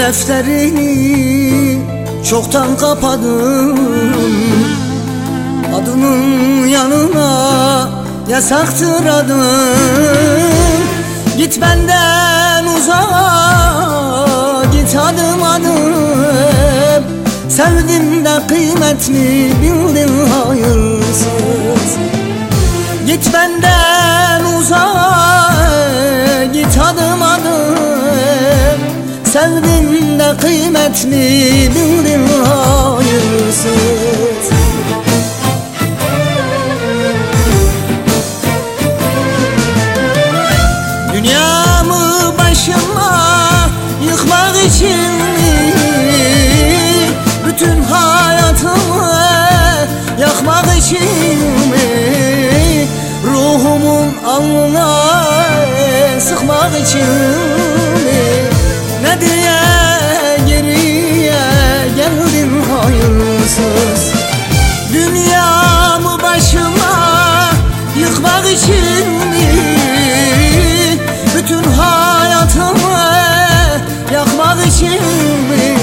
defterini çoktan kapadım. Adının yanına yasaktır adım. Git benden uzağa, git adım adım. Sevdim de kıymetini bildin hayırsız. Git benden uzağa, git adım adım. Sevdim de kıymetini bildin hayırsız. Dünyamı başıma yıkmak için mi? Bütün hayatımı yakmak için mi? Ruhumun alnına sıkmak için mi? Ne diye geriye geldin hayırsız? Dünyamı başıma yıkmak için mi? Bütün hayatımı yakmak için mi?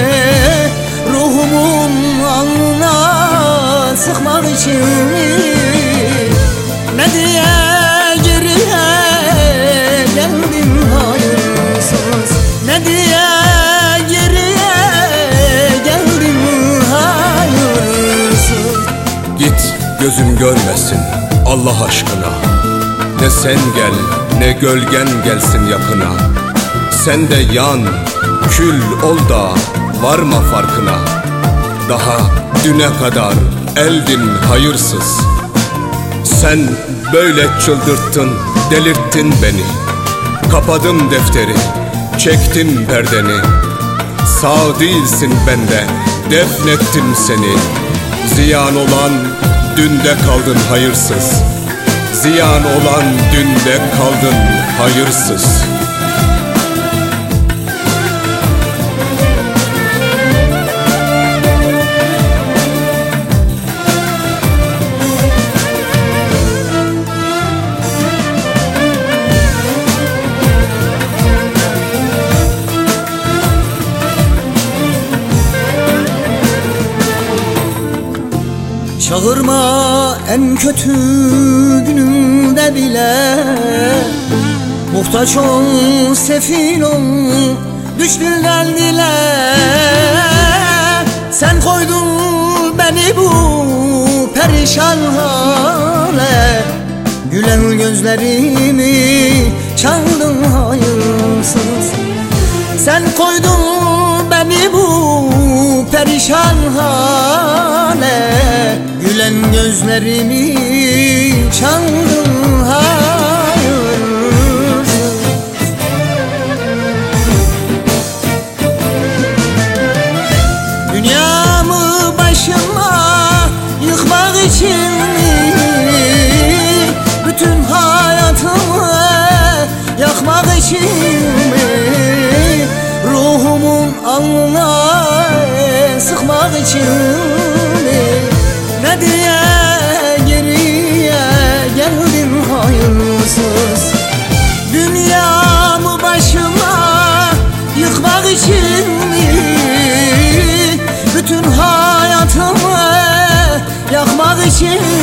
Ruhumun alnına sıkmak için mi? Ne diye geriye geldin hayırsız? Ne diye geriye geldin hayırsız? Git gözüm görmesin Allah aşkına. Ne sen gel ne gölgen gelsin yakına. Sen de yan kül ol da varma farkına. Daha düne kadar eldin hayırsız. Sen böyle çıldırttın, delirttin beni. Kapadım defteri, çektim perdeni. Sağ değilsin bende, defnettim seni. Ziyan olan dünde kaldın hayırsız. Ziyan olan dünde kaldın hayırsız. Çağırma en kötü günümde bile. Muhtaç ol, sefil ol, düştüler dile. Sen koydun beni bu perişan hale. Gülen gözlerimi çaldın hayırsız. Sen koydun beni bu perişan hale. Gülen gözlerimi çaldın hayırsız. Dünyamı başıma yıkmak için mi? Bütün hayatımı yakmak için mi? Ruhumun alnına sıkmak için mi? Ne diye geriye geldin hayırsız? Dünyamı başıma yıkmak için mi? Bütün hayatımı yakmak için